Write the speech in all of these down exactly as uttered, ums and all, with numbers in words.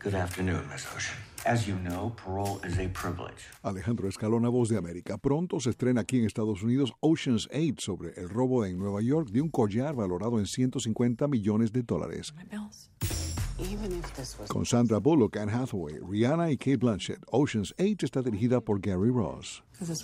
Good afternoon, Miss Ocean. As you know, parole is a privilege. Alejandro Escalona, Voz de América. Pronto se estrena aquí en Estados Unidos Ocean's Eight sobre el robo en Nueva York de un collar valorado en ciento cincuenta millones de dólares. Con Sandra Bullock, Anne Hathaway, Rihanna y Cate Blanchett, Ocean's Eight está dirigida por Gary Ross.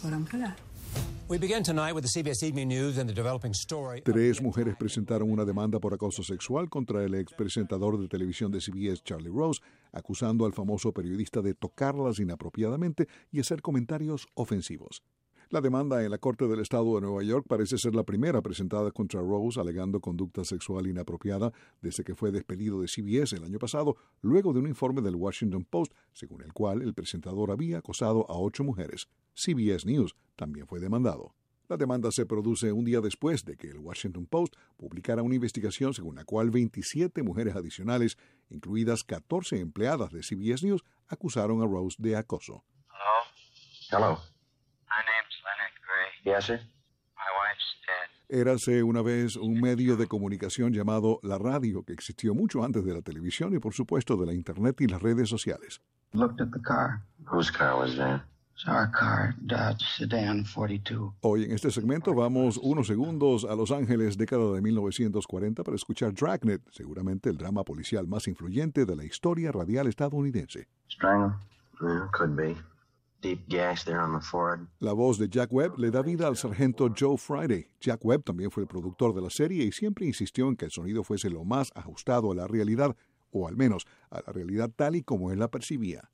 Tres mujeres presentaron una demanda por acoso sexual contra el expresentador de televisión de C B S, Charlie Rose, acusando al famoso periodista de tocarlas inapropiadamente y hacer comentarios ofensivos. La demanda en la Corte del Estado de Nueva York parece ser la primera presentada contra Rose alegando conducta sexual inapropiada desde que fue despedido de C B S el año pasado, luego de un informe del Washington Post, según el cual el presentador había acosado a ocho mujeres. C B S News también fue demandado. La demanda se produce un día después de que el Washington Post publicara una investigación según la cual veintisiete mujeres adicionales, incluidas catorce empleadas de C B S News, acusaron a Rose de acoso. Hello. Hello. My name's Leonard Gray. Yes, sir. My wife's dead. Érase una vez un medio de comunicación llamado la radio, que existió mucho antes de la televisión y por supuesto de la internet y las redes sociales. Looked at the car. Whose car was that? It's our car, Dodge Sedan forty-two. Hoy en este segmento vamos unos segundos a Los Ángeles, década de mil novecientos cuarenta, para escuchar Dragnet, seguramente el drama policial más influyente de la historia radial estadounidense. Strangle? Yeah, could be. Deep gash there on the forehead. La voz de Jack Webb le da vida al sargento Joe Friday. Jack Webb también fue el productor de la serie y siempre insistió en que el sonido fuese lo más ajustado a la realidad, o al menos a la realidad tal y como él la percibía.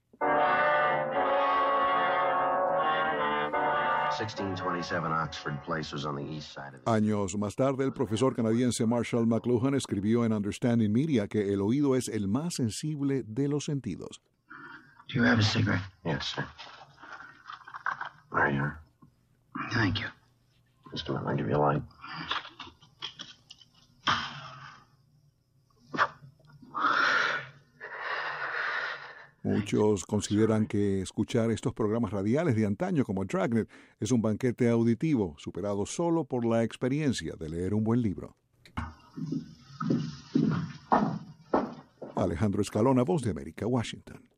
sixteen twenty-seven Oxford Place was on the east side of the... Años más tarde, el profesor canadiense Marshall McLuhan escribió en Understanding Media que el oído es el más sensible de los sentidos. Do you have a cigarette? Yes, sir. There you are. Thank you. Just a minute, I'll give you a light. Muchos consideran que escuchar estos programas radiales de antaño como Dragnet es un banquete auditivo, superado solo por la experiencia de leer un buen libro. Alejandro Escalona, Voz de América, Washington.